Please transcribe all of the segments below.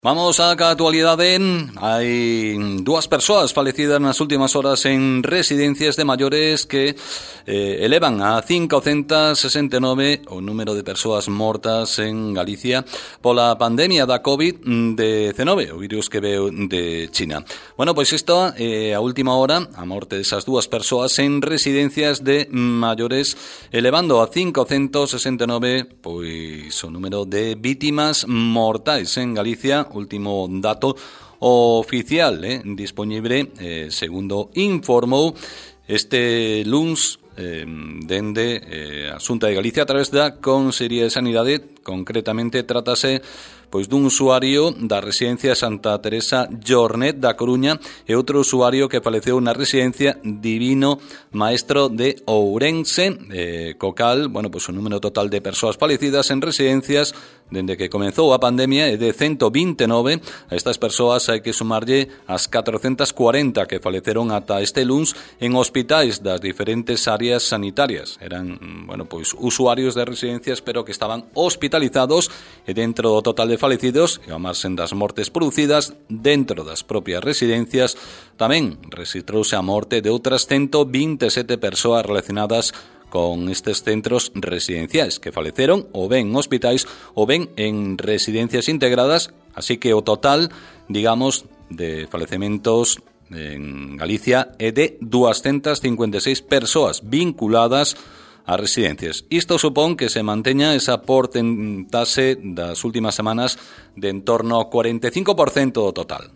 Vamos a la actualidad. Hai dúas persoas falecidas nas últimas horas en residencias de maiores que elevan a 569 o número de persoas mortas en Galicia pola pandemia da COVID-19, o virus que veu de China. Bueno, pois isto a última hora, a morte desas dúas persoas en residencias de maiores, elevando a 569 pois o número de vítimas mortais en Galicia. Último dato oficial disponible, segundo informou este luns dende a Xunta de Galicia a través da Consellería de Sanidade. Concretamente trátase pois dun usuario da residencia Santa Teresa Jornet da Coruña e outro usuario que faleceu na residencia Divino Maestro de Ourense, co cal, bueno, pois o número total de persoas falecidas en residencias dende que comezou a pandemia é de 129. A estas persoas hai que sumarlle as 440 que faleceron ata este luns en hospitais das diferentes áreas sanitarias. Eran, bueno, pois usuarios de residencias pero que estaban hospitalizados, e dentro do total de falecidos, e ao marxen das mortes producidas dentro das propias residencias, tamén registrouse a morte de outras 127 persoas relacionadas con estes centros residenciais que faleceron ou ben en hospitais ou ben en residencias integradas. Así que o total, digamos, de falecementos en Galicia é de 256 persoas vinculadas a residencias. Isto supón que se manteña esa porcentaxe das últimas semanas de en torno ao 45% do total.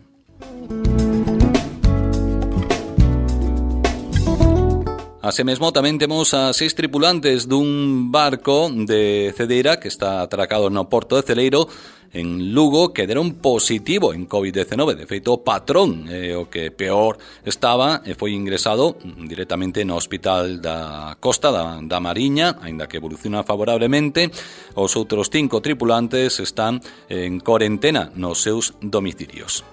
Así mesmo tamén temos a 6 tripulantes dun barco de Cedeira que está atracado no porto de Celeiro en Lugo, que deron positivo en COVID-19. De feito, o patrón o que peor estaba e foi ingresado directamente no hospital da Costa da Mariña, aínda que evoluciona favorablemente. Os outros 5 tripulantes están en corentena nos seus domicilios.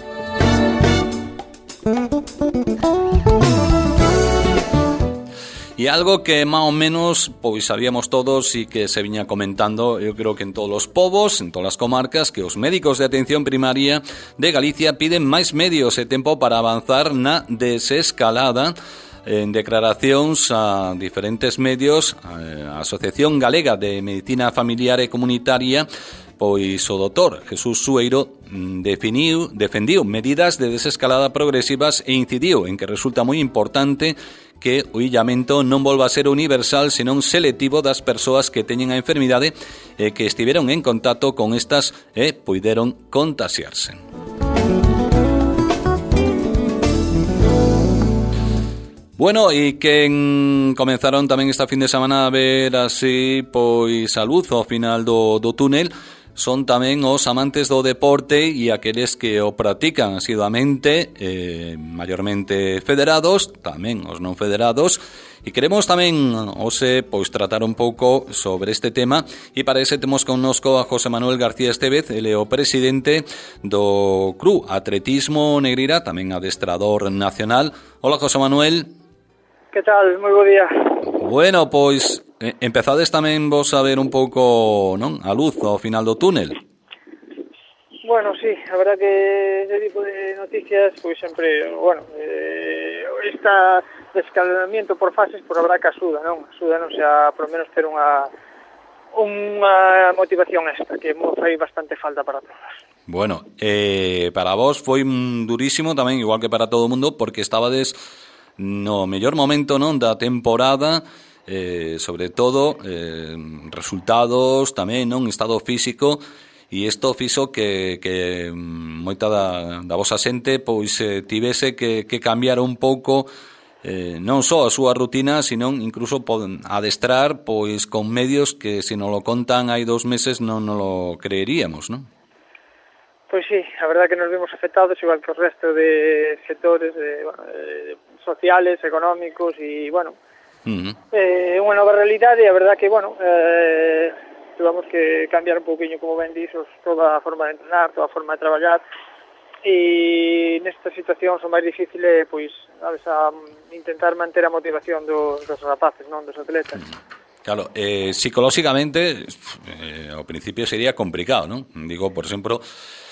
E algo que máis ou menos pois sabíamos todos e que se viña comentando, eu creo que en todos os povos, en todas as comarcas, que os médicos de atención primaria de Galicia piden máis medios e tempo para avanzar na desescalada. En declaracións a diferentes medios, a Asociación Galega de Medicina Familiar e Comunitaria, pois o doutor Jesús Sueiro defendiu medidas de desescalada progresivas e incidiu en que resulta moi importante que o illamento non volva a ser universal, senón selectivo das persoas que teñen a enfermidade e que estiveron en contacto con estas e puideron contaxiarse. Bueno, e que comenzaron tamén esta fin de semana a ver así pois a luz ao final do túnel son tamén os amantes do deporte e aqueles que o practican asiduamente, maiormente federados, tamén os non federados, e queremos tamén hoxe pois tratar un pouco sobre este tema, e para ese temos connosco a José Manuel García Estévez. Ele é o presidente do Club Atletismo Negreira, tamén adestrador nacional. Hola, José Manuel. Que tal? Moi bo día. Bueno, pois empezades tamén vos a ver un pouco, non, a luz ao final do túnel. Bueno, sí, a verdad que ese tipo de noticias, pois sempre, bueno, esta descalamiento por fases, por a verdad que axuda, non? Axúdanos a, por lo menos, ter unha motivación extra, que fai bastante falta para todos. Bueno, para vos foi durísimo tamén, igual que para todo o mundo, porque estabades no mellor momento, non, da temporada, sobre todo resultados tamén, non, estado físico, e isto fixo que moita da vosa xente pois tivese que cambiar un pouco non só a súa rutina, sino incluso adestrar pois con medios que se non lo contan hai 2 meses non nos lo creeríamos, non? Pois sí, a verdad que nos vimos afectados igual que o resto de sectores sociales, económicos e, bueno, unha nova realidade. A verdad que, bueno, tuvamos que cambiar un pouquinho, como ben dixos, toda a forma de entrenar, toda a forma de traballar, e nesta situación o máis difícil é, pois, sabes, a intentar manter a motivación dos rapaces, non, dos atletas. Claro, psicolóxicamente ao principio sería complicado, non? Digo, por exemplo,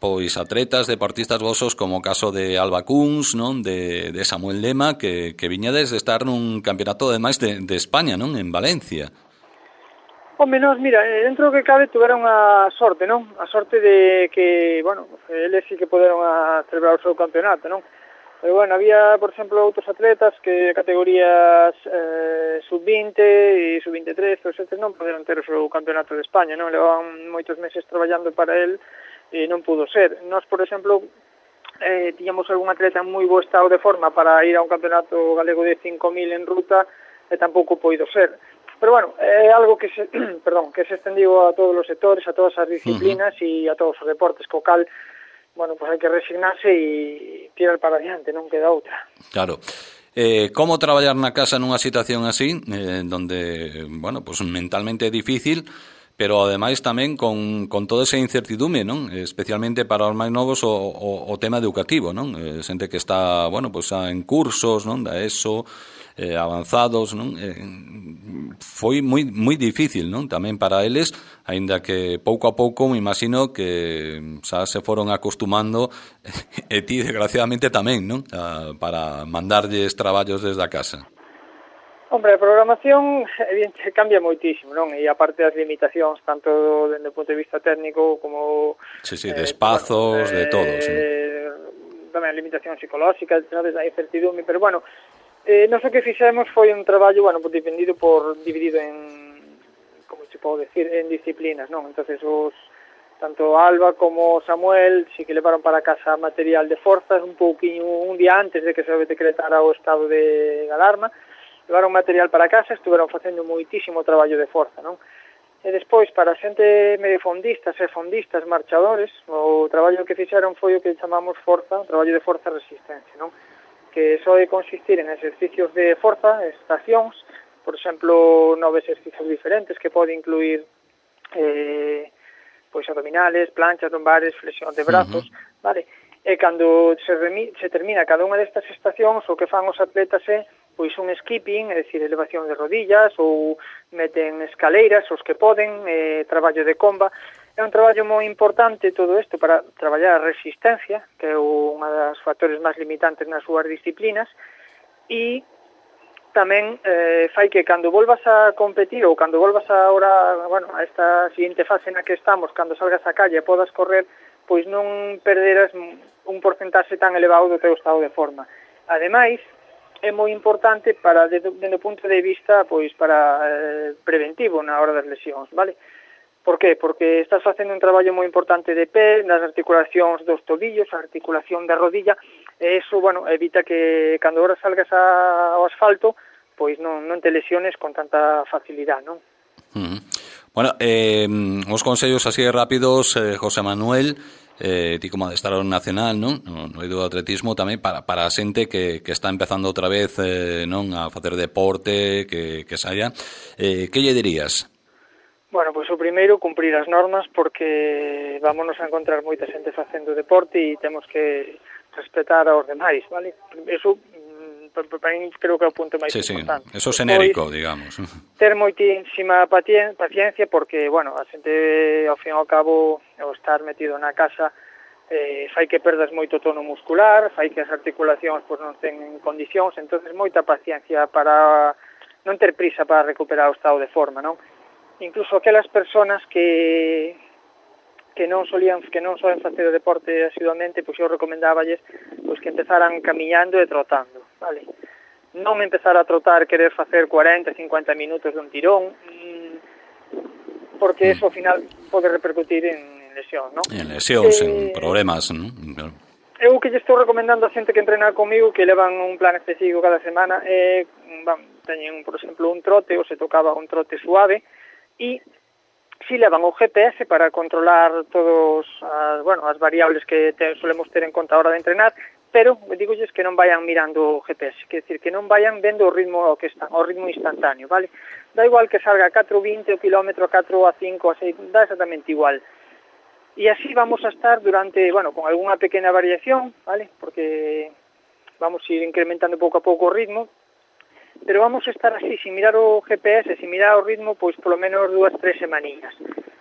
pois atletas, deportistas vosos como o caso de Alba Kunz, non? De Samuel Lema, que viñades de estar nun campeonato ademais de España, non? En Valencia. Home, nos, mira, dentro do que cabe tuveron a sorte, non? A sorte de que, bueno, eles sí que poderon celebrar o seu campeonato, non? Pero, bueno, había, por exemplo, outros atletas que categorías sub-20 e sub-23, todos estes non poderon ter o seu campeonato de España, non? Levaban moitos meses traballando para el e non pudo ser. Nós, por exemplo, tiñamos algún atleta en moi bo estado de forma para ir a un campeonato galego de 5.000 en ruta e tampouco poido ser. Pero bueno, é algo que se, que se extendiu a todos os sectores, a todas as disciplinas e a todos os deportes, co cal, bueno, pues hai que resignarse e tirar para adiante, non queda outra. Claro. Como traballar na casa nunha situación así, donde, bueno, pues mentalmente é difícil, pero ademais tamén con toda esa incertidume, non? Especialmente para os máis novos o tema educativo, non? Xente que está, bueno, pues en cursos, non? Da ESO, avanzados, non? Foi moi difícil, non? Tamén para eles, aínda que pouco a pouco me imagino que xa se foron acostumando e ti desgraciadamente tamén, non? Para mandarlles traballos desde a casa. Hombre, a programación cambia moitísimo, non? E aparte das limitacións, tanto desde o punto de vista técnico como... Sí, de espazos, de todo, sí. Tamén limitacións psicolóxicas, sabes, a incertidumbre, pero bueno, non sei que fixemos foi un traballo, bueno, dividido en, como se pode decir, en disciplinas, non? Entonces, tanto Alba como Samuel sí que levaron para casa material de forzas un día antes de que se decretara o estado de alarma. Levaron material para casa, estuveron facendo moitísimo traballo de forza, non? E despois, para xente medio fondistas e fondistas marchadores, o traballo que fixeron foi o que chamamos forza, traballo de forza e resistencia, non? Que soe consistir en exercicios de forza, estacións, por exemplo, 9 exercicios diferentes que pode incluir pois abdominales, planchas, lombares, flexión de brazos, vale? E cando se termina cada unha destas estacións, o que fan os atletas é pois un skipping, é dicir, elevación de rodillas, ou meten escaleiras, os que poden, traballo de comba. É un traballo moi importante todo isto para traballar a resistencia, que é unha das factores máis limitantes nas súas disciplinas, e tamén fai que cando volvas a competir ou cando volvas ahora, bueno, a esta seguinte fase na que estamos, cando salgas á calle e podas correr, pois non perderas un porcentaxe tan elevado do teu estado de forma. Ademais, é moi importante para desde o punto de vista pois para preventivo na hora das lesións, vale? Por qué? Porque estás facendo un traballo moi importante de pé, nas articulacións dos tobillos, a articulación da rodilla, e iso, bueno, evita que cando ahora salgas ao asfalto, pois non te lesiones con tanta facilidade, non? Bueno, os consellos así rápidos, José Manuel, ti como adestrador nacional, non? No eido do atletismo tamén para a xente que está empezando outra vez, non, a facer deporte, que saia. Que lle dirías? Bueno, pois o primeiro, cumprir as normas, porque vámonos a encontrar moita xente facendo deporte e temos que respetar aos demais, vale? Eso, para mí, creo que é o punto máis importante. Sí, eso xenérico, digamos. Ter moitísima paciencia, porque, bueno, a xente, ao fin e ao cabo, ao estar metido na casa, fai que perdas moito tono muscular, fai que as articulacións pois, non ten condicións, entonces moita paciencia para non ter prisa para recuperar o estado de forma, non? Incluso aquelas persoas que non solen facer o deporte asiduamente, pois eu recomendáballes pois que empezaran camiñando e trotando, vale? Non empezar a trotar, querer facer 40, 50 minutos de un tirón, porque eso ao final pode repercutir en lesión, non? En lesións, en problemas, non? Eu que lle estou recomendando a xente que entrena comigo que levan un plan específico cada semana, teñen, por exemplo, un trote, ou se tocaba un trote suave, e si levan o GPS para controlar todos as variables que solemos ter en conta a hora de entrenar, pero digolles que non vayan mirando o GPS, quer decir, que non vayan vendo o ritmo que están, o ritmo instantáneo, vale? Da igual que salga a 4.20 o kilómetro, 4 a 5 a 6, dá exactamente igual. E así vamos a estar durante, bueno, con algunha pequena variación, vale? Porque vamos a ir incrementando pouco a pouco o ritmo, pero vamos a estar así, sin mirar o GPS, sin mirar o ritmo, pois polo menos 2-3 semaninhas.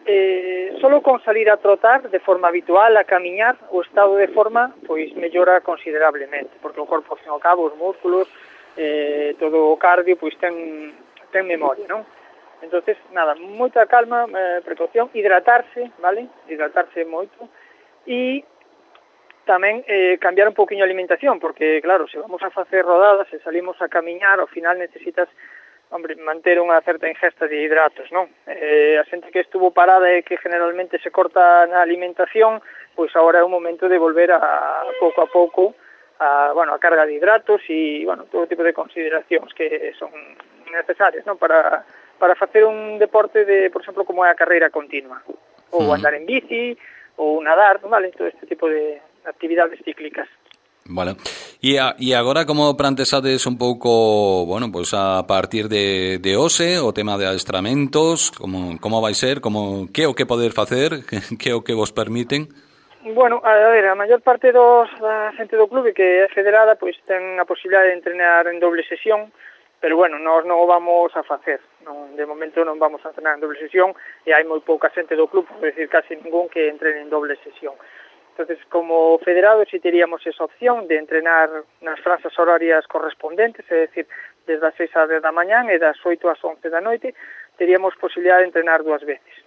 solo con salir a trotar de forma habitual, a camiñar, o estado de forma pois mellora considerablemente, porque o corpo, ao fin e ao cabo, os músculos, todo o cardio, pois ten memoria, non? Entonces, nada, moita calma, precaución, hidratarse, vale? Hidratarse moito, e tamén cambiar un pouquiño a alimentación, porque, claro, se vamos a facer rodadas, se salimos a camiñar, ao final necesitas, manter unha certa ingesta de hidratos, non? A xente que estuvo parada e que generalmente se corta na alimentación, pois agora é o momento de volver a pouco a carga de hidratos e, todo tipo de consideracións que son necesarias, non? Para facer un deporte por exemplo, como é a carreira continua, ou andar en bici, ou nadar, vale? Todo este tipo de actividades cíclicas. Vale. E agora como plantexades un pouco, pois a partir de hoxe, o tema de adestramentos, como vai ser, que é o que poder facer, que é o que vos permiten? Bueno, a ver, a maior parte da xente do clube que é federada, pois ten a posibilidade de entrenar en doble sesión, pero nós non o vamos a facer. De momento non vamos a entrenar en doble sesión e hai moi pouca xente do clube, por decir casi ningún, que entrene en doble sesión. Entonces, como federados, si teríamos esa opción de entrenar nas franxas horarias correspondentes, é dicir, desde as 6 ás 10 da mañán e das 8 ás 11 da noite, teríamos posibilidade de entrenar 2 veces.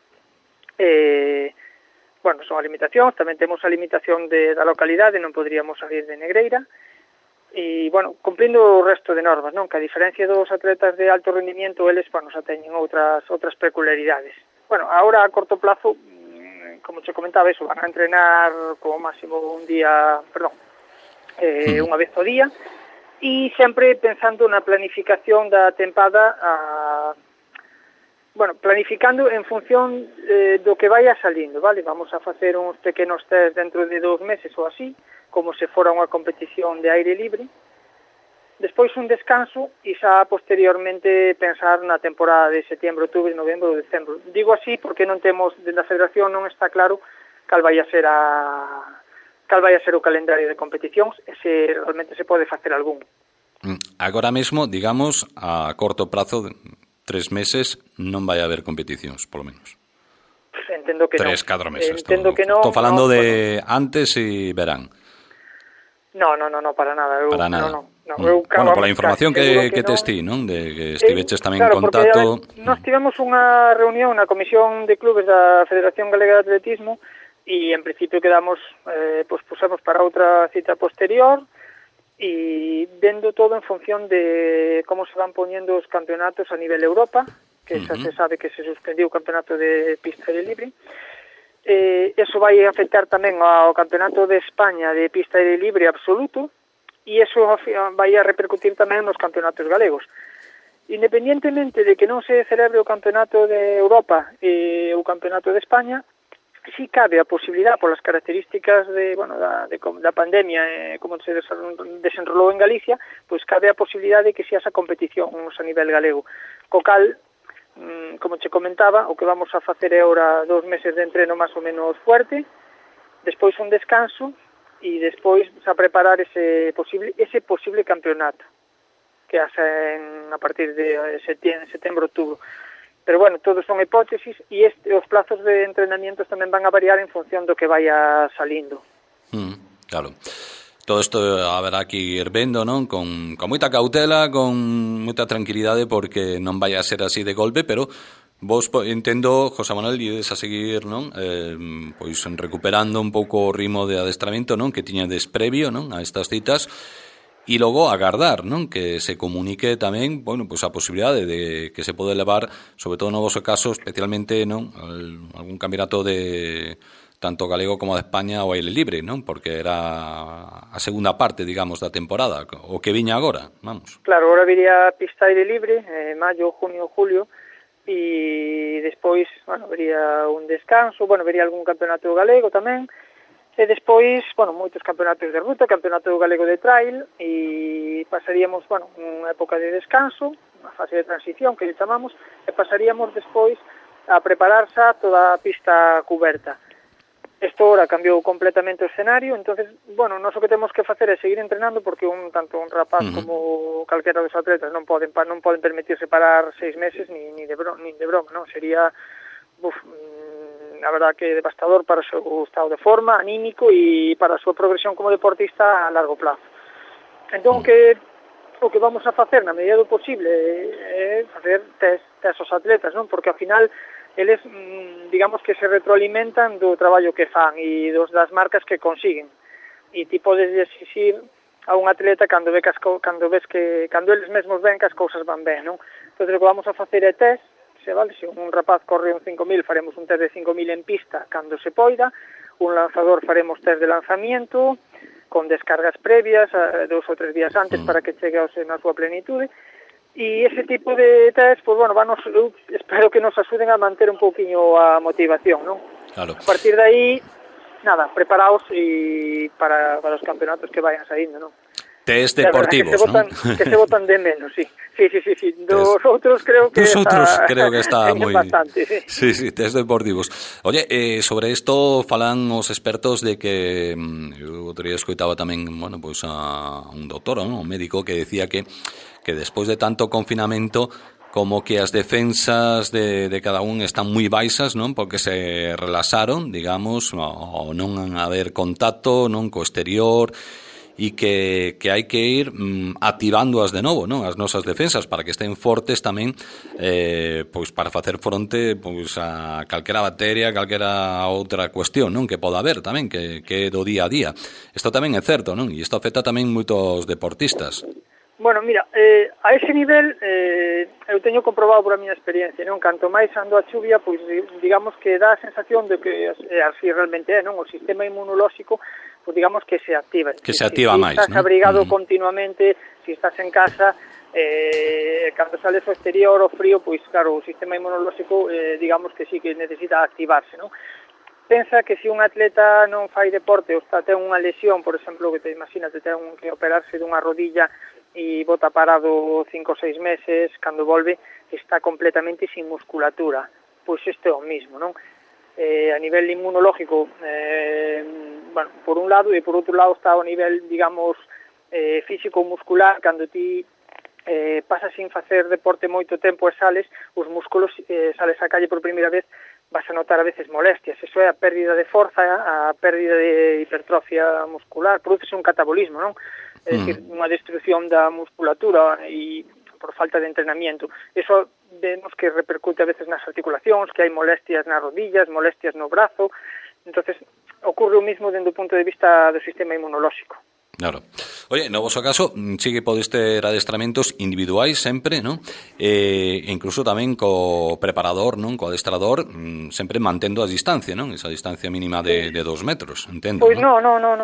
Son a limitacións, tamén temos a limitación da localidade, non poderíamos salir de Negreira, e, cumplindo o resto de normas, non? Que a diferencia dos atletas de alto rendimiento, eles, xa teñen outras peculiaridades. Agora a corto plazo, como che comentaba, eso, van a entrenar como máximo unha vez ao día, e sempre pensando na planificación da tempada, planificando en función do que vaya salindo, vale? Vamos a facer uns pequenos test dentro de 2 meses ou así, como se fora unha competición de aire libre, despois un descanso e xa posteriormente pensar na temporada de setembro, outubro, novembro ou decembro. Digo así porque non temos, dentro da federación non está claro cal vai a ser o calendario de competicións e se realmente se pode facer algún. Agora mesmo, digamos, a corto prazo, 3 meses, non vai haber competicións, polo menos. Entendo que 3-4 meses. Estou falando de antes e verán. No, para nada. Para nada. No. Pola información que tes ti, non? De que estiveches tamén en contacto. Nós tivemos unha reunión na Comisión de Clubes da Federación Galega de Atletismo e en principio quedamos, pusemos para outra cita posterior e vendo todo en función de como se van poñendo os campeonatos a nivel Europa, que xa se sabe que se suspendiu o campeonato de pista aire libre. Eso vai afectar tamén ao campeonato de España de pista aire libre absoluto e eso vai a repercutir tamén nos campeonatos galegos. Independientemente de que non se celebre o campeonato de Europa e o campeonato de España, si cabe a posibilidad, polas características da pandemia, como se desenrolou en Galicia, pois cabe a posibilidade de que se haxa competicións a nivel galego. Co cal, como che comentaba, o que vamos a facer é ahora 2 meses de entreno máis ou menos fuerte, despois un descanso e despois a preparar ese posible campeonato que hacen a partir de setembro, outubro. Pero todos son hipótesis e os plazos de entrenamientos tamén van a variar en función do que vaya salindo. Claro. Todo isto haberá que ir vendo, non? Con moita cautela, con moita tranquilidade, porque non vai a ser así de golpe, pero vos entendo, José Manuel, ides a seguir, non? Pois recuperando un pouco o ritmo de adestramento, non? Que tiñades previo, non? A estas citas, e logo agardar, non? Que se comunique tamén, pois a posibilidade de que se pode levar, sobre todo no vosso caso, especialmente, non? Algún campeonato de tanto galego como de España ao aire libre, non? Porque era a segunda parte, digamos, da temporada, o que viña agora, vamos. Claro, agora viría a pista aire libre, maio, junio, julio, e despois, vería un descanso, vería algún campeonato galego tamén, e despois, moitos campeonatos de ruta, campeonato galego de trail, e pasaríamos, unha época de descanso, unha fase de transición que lle chamamos, e pasaríamos despois a prepararse toda a pista cuberta. Isto ahora cambiou completamente o escenario, entonces, nós o que temos que facer é seguir entrenando porque tanto un rapaz como calquera dos atletas non poden permitirse parar 6 meses ni de broma, non? Sería a verdad que devastador para o seu estado de forma, anímico e para a súa progresión como deportista a largo plazo. Entón, o que vamos a facer na medida do posible é facer test aos atletas, non? Porque ao final eles, digamos que se retroalimentan do traballo que fan e das marcas que consiguen. E ti podes exixir a un atleta cando eles mesmos ven que as cousas van ben, non? Entón, o que vamos a facer é test, se un rapaz corre un 5.000, faremos un test de 5.000 en pista cando se poida, un lanzador faremos test de lanzamiento, con descargas previas, 2 ou 3 días antes para que chegue na súa plenitude, e ese tipo de test, pues, bueno, espero que nos axuden a manter un pouquiño a motivación, non? Claro. A partir de aí, nada, preparaos e para os campeonatos que vayan saindo, non? Test deportivos, ¿no? Que se votan de menos, sí. Sí. Dos outros creo que está moi bastante, sí. Sí, test deportivos. Oye, sobre isto falan os expertos de que eu outro día escoitaba tamén, bueno, pois a un doutor, ¿no? Un médico que decía que despois de tanto confinamento como que as defensas de cada un están moi baixas, non? Porque se relaxaron, digamos, o non haber contacto, non, co exterior, e que hai que ir activándoas de novo, non? As nosas defensas para que estén fortes tamén, pois para facer fronte pois a calquera bacteria, calquera outra cuestión, non? Que poda haber tamén, que é do día a día. Isto tamén é certo, non? E isto afecta tamén moitos deportistas. Bueno, mira, a ese nivel eu teño comprobado por a miña experiencia, non? Canto máis ando a chuvia, pois digamos que dá a sensación de que así realmente é, non? O sistema inmunolóxico, pois digamos que se activa. Que se activa máis, non? Si estás abrigado continuamente, si estás en casa, cando sales ao exterior, o frío, pois claro, o sistema inmunolóxico, digamos que sí que necesita activarse, non? Pensa que se un atleta non fai deporte ou ten unha lesión, por exemplo, que te imaginas de ter que operarse dunha rodilla e bota parado 5 ou 6 meses, cando volve está completamente sin musculatura. Pois isto é o mismo, non? A nivel inmunológico, bueno, por un lado, e por outro lado está ao nivel, digamos, físico-muscular, cando ti pasas sin facer deporte moito tempo e sales, os músculos, sales á calle por primeira vez, vas a notar a veces molestias. Eso é a pérdida de forza, a pérdida de hipertrofia muscular, produce un catabolismo, non? É dicir, unha destrucción da musculatura e por falta de entrenamiento. Eso vemos que repercute a veces nas articulacións, que hai molestias nas rodillas, molestias no brazo. Entonces, ocurre o mismo dende o punto de vista do sistema inmunolóxico. Claro. Oye, no vosso caso, sí que podes ter adestramentos individuais sempre, non? Incluso tamén co preparador, non? Co adestrador, sempre mantendo a distancia, non? Esa distancia mínima de 2 metros, entendo, pois non?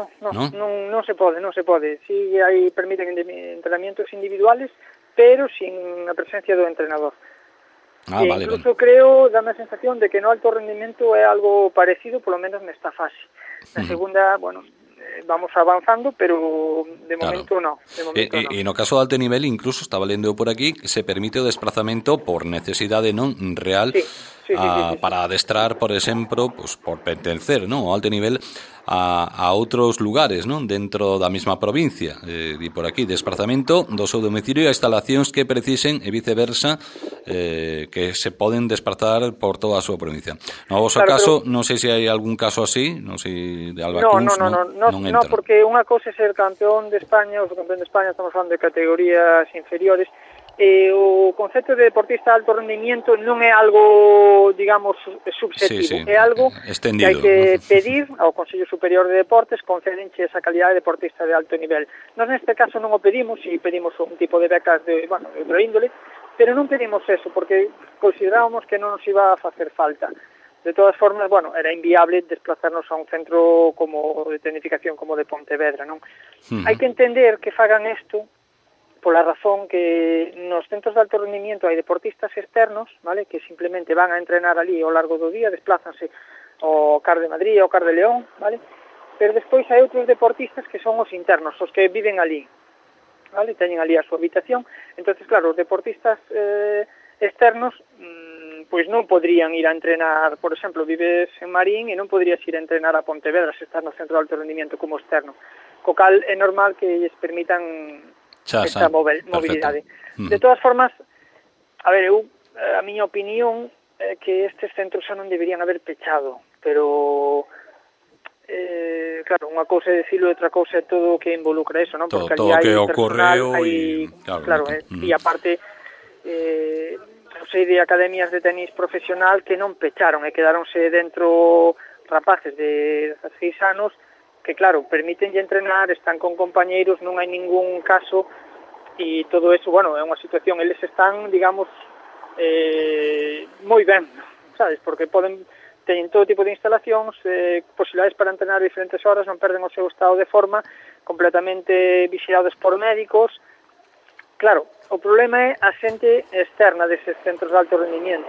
Non se pode. Sí hai permiten entrenamientos individuales, pero sin a presencia do entrenador. Vale. Incluso creo, dame a sensación de que no alto rendimento é algo parecido, polo menos nesta fase. Na segunda, bueno, vamos avanzando, pero de momento no. E no caso de alto nivel, incluso, estaba lendo por aquí, se permite o desplazamento por necesidade non real para adestrar, por exemplo, pues, por pertencer, non, ao alto nivel a outros lugares, non, dentro da mesma provincia. Di por aquí, desplazamento do seu domicilio a instalacións que precisen e viceversa, que se poden desplazar por toda a súa provincia. No vosso caso, non sei se hai algún caso así, non sei de Alba Cuns, non, porque unha cousa é ser campeón de España, o campeón de España, estamos falando de categorías inferiores, o concepto de deportista de alto rendimiento non é algo, digamos, subjetivo, é algo estendido, que hai que pedir ao Consello Superior de Deportes, concédenche esa calidade de deportista de alto nivel. Nós neste caso non o pedimos, e pedimos un tipo de becas de outra índole, pero non pedimos eso, porque considerábamos que non nos iba a facer falta. De todas formas, bueno, era inviable desplazarnos a un centro como de tecnificación como de Pontevedra, non? Hai que entender que fagan isto pola razón que nos centros de alto rendimiento hai deportistas externos, vale, que simplemente van a entrenar ali ao largo do día, desplázanse ao CAR de Madrid, ao CAR de León, vale? Pero despois hai outros deportistas que son os internos, os que viven ali, vale? Teñen ali a súa habitación. Entonces, claro, os deportistas externos pois non podrían ir a entrenar, por exemplo, vives en Marín e non podrías ir a entrenar a Pontevedra se estás no centro de alto rendimiento como externo. Co cal é normal que lles permitan esta mobilidade. De todas formas, a ver, a miña opinión que estes centros xa non deberían haber pechado, pero claro, unha cousa é dicilo e outra cousa é todo o que involucra eso, non? Porque todo o que ocorreu e claro, e aparte sei de academias de tenis profesional que non pecharon e quedaronse dentro rapaces de 16 anos que, claro, permítenlle entrenar, están con compañeiros, non hai ningún caso e todo eso, bueno, é unha situación, eles están, digamos, moi ben, sabes, porque teñen todo tipo de instalacións, posibilidades para entrenar diferentes horas, non perden o seu estado de forma, completamente vixiados por médicos. Claro, o problema é a xente externa deses centros de alto rendimiento.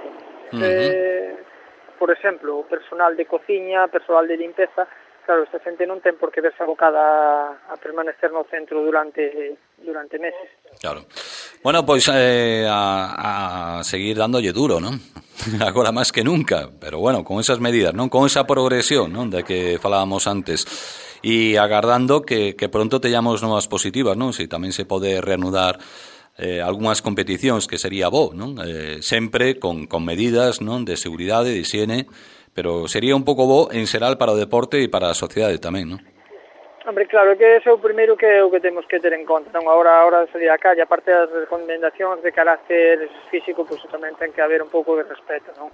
Por exemplo, o personal de cociña, personal de limpeza, claro, esta xente non ten por que verse abocada a permanecer no centro durante meses. Claro. Bueno, pois a seguir dándolle duro, non? Agora máis que nunca, pero bueno, con esas medidas, non? Con esa progresión, non? De que falábamos antes. E agardando que pronto teñamos novas positivas, non? Si tamén se pode reanudar algunhas competicións, que sería bo, non? Sempre con medidas, non? De seguridade, de higiene, pero sería un pouco bo en xeral para o deporte e para a sociedade tamén, non? Hombre, claro, que ese é o primeiro que é o que temos que ter en conta, non? Ahora de salir a calle, aparte das recomendacións de carácter físico, pois tamén ten que haber un pouco de respeto, non?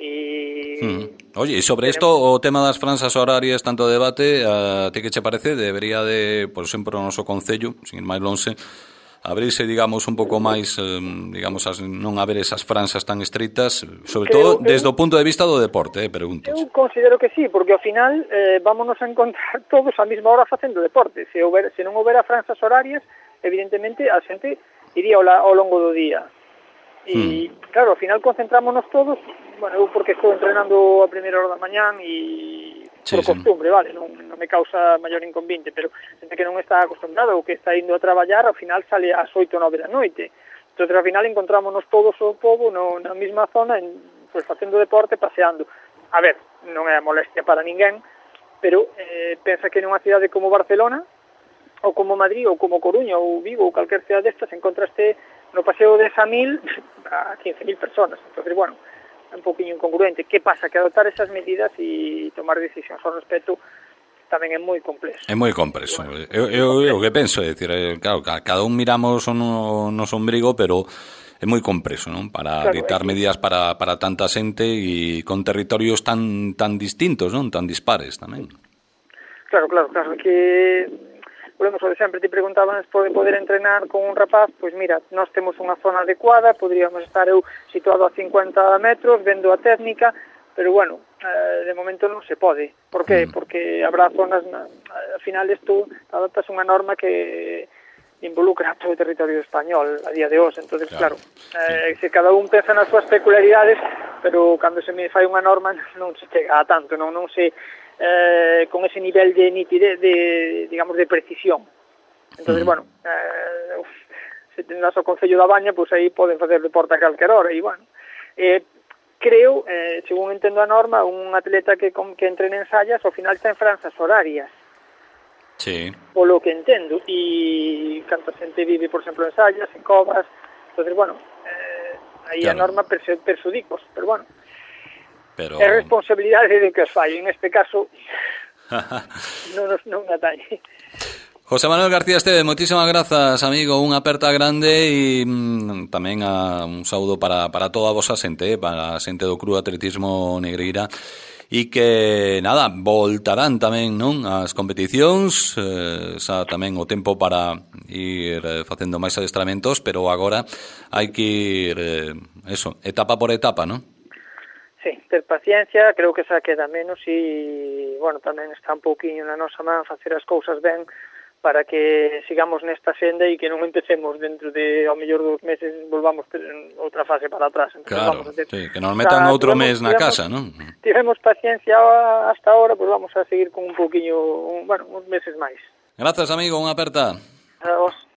Oye, e sobre isto, o tema das franxas horarias, tanto debate, a ti que che parece, debería de, por exemplo, o noso concello, sin ir máis lonxe, abrirse, digamos, un pouco máis, digamos, non haber esas franxas tan estritas, sobre todo desde o punto de vista do deporte, pregunto. Eu considero que sí, porque ao final vámonos a encontrar todos a mesma hora facendo deporte. Se non houbera franxas horarias, evidentemente a xente iría ao longo do día. E, claro, ao final concentrámonos todos, bueno, eu porque estou entrenando a primeira hora da mañán e por costumbre, vale, non me causa maior inconveniente, pero xente que non está acostumbrado ou que está indo a traballar, ao final sale ás 8 ou 9 da noite. Entón, ao final encontrámonos todos o pobo na mesma zona, pues, facendo deporte, paseando. A ver, non é molestia para ninguén, pero pensa que nunha cidade como Barcelona, ou como Madrid, ou como Coruña, ou Vigo, ou calquer cidade destas, encontraste no paseo de Samil a 15.000 personas. Entón, bueno, un poquinho incongruente. Que pasa? Que adoptar esas medidas e tomar decisións ao respecto tamén é moi complexo. É moi complexo. Bueno, eu que penso, é dicir, claro, cada un miramos o noso ombrigo, pero é moi complexo, non? Para dictar medidas para tanta xente e con territorios tan distintos, non? Tan dispares tamén. Claro, que volvemos ao de sempre, te preguntaban de poder entrenar con un rapaz, pois mira, nós temos unha zona adecuada, poderíamos estar eu situado a 50 metros, vendo a técnica, pero bueno, de momento non se pode. Por qué? Porque habrá zonas, al final isto adaptas unha norma que involucra todo o territorio español a día de hoxe, entonces claro, se cada un pensa nas súas peculiaridades, pero cando se me fai unha norma non se chega a tanto, non se con ese nivel de nitidez, digamos, de precisión. Entonces, bueno, se tendrás o Concello da Baña, pois aí poden facer deporte a calquer hora, e bueno, creo, según entendo a norma, un atleta que entrene en Sallas, ao final ten franxas horarias. Sí. Polo que entendo, e canta xente vive, por exemplo, en Sallas, en Covas, entonces, bueno, aí claro. A norma persudicos, pero bueno, pero é responsabilidade de que os fai, en este caso non atañe. José Manuel García Esteve, moitísimas grazas, amigo, unha aperta grande e tamén un saúdo para toda a vosa xente, para a xente do Club Atletismo Negreira, e que, nada, voltarán tamén, non, as competicións, xa tamén o tempo para ir facendo máis adestramentos, pero agora hai que ir, etapa por etapa, non? Sí, ter paciencia, creo que xa queda menos e, bueno, tamén está un pouquinho na nosa man facer as cousas ben para que sigamos nesta senda e que non empecemos dentro de, ao mellor, 2 meses, volvamos outra fase para atrás. Entonces, claro, sí, que nos metan outro mes na casa, non? Tivemos paciencia hasta ahora, pois vamos a seguir con un pouquinho, uns meses máis. Grazas, amigo, unha aperta. A vos.